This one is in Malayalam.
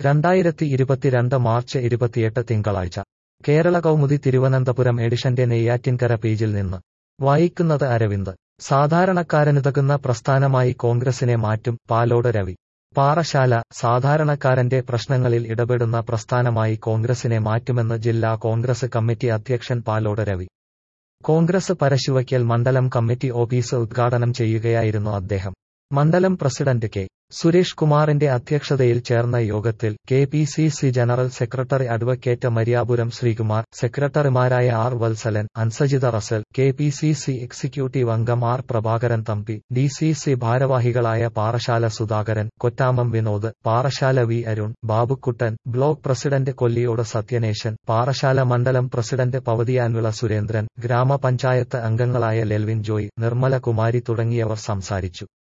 2022 മാർച്ച് 28 തിങ്കളാഴ്ച കേരള കൗമുദി തിരുവനന്തപുരം എഡിഷന്റെ നെയ്യാറ്റിൻകര പേജിൽ നിന്ന് വായിക്കുന്നത് അരവിന്ദ്. സാധാരണക്കാരനുതകുന്ന പ്രസ്ഥാനമായി കോൺഗ്രസിനെ മാറ്റും, പാലോട് രവി. പാറശാല. സാധാരണക്കാരന്റെ പ്രശ്നങ്ങളിൽ ഇടപെടുന്ന പ്രസ്ഥാനമായി കോൺഗ്രസിനെ മാറ്റുമെന്ന് ജില്ലാ കോൺഗ്രസ് കമ്മിറ്റി അധ്യക്ഷൻ പാലോട് രവി. കോൺഗ്രസ് പരശുവയ്ക്കൽ മണ്ഡലം കമ്മിറ്റി ഓഫീസ് ഉദ്ഘാടനം ചെയ്യുകയായിരുന്നു അദ്ദേഹം. മണ്ഡലം പ്രസിഡന്റ് കെ. സുരേഷ് കുമാറിന്റെ അധ്യക്ഷതയിൽ ചേർന്ന യോഗത്തിൽ KPCC general secretary advocate Mariyapuram Sreekumar, സെക്രട്ടറിമാരായ R Vatsalan, Ansajitha Russel, KPCC executive അംഗം R പ്രഭാകരൻ തമ്പി, DCC ഭാരവാഹികളായ Parassala Sudhakaran, Kottamam Vinod, Parassala V Arun, Babukuttan, block president Kolliyode Sathyanesan, Parassala മണ്ഡലം പ്രസിഡന്റ് പവതിയാൻവിള സുരേന്ദ്രൻ, ഗ്രാമപഞ്ചായത്ത് അംഗങ്ങളായ ലെൽവിൻ ജോയ്, നിർമ്മല കുമാരി തുടങ്ങിയവർ സംസാരിച്ചു.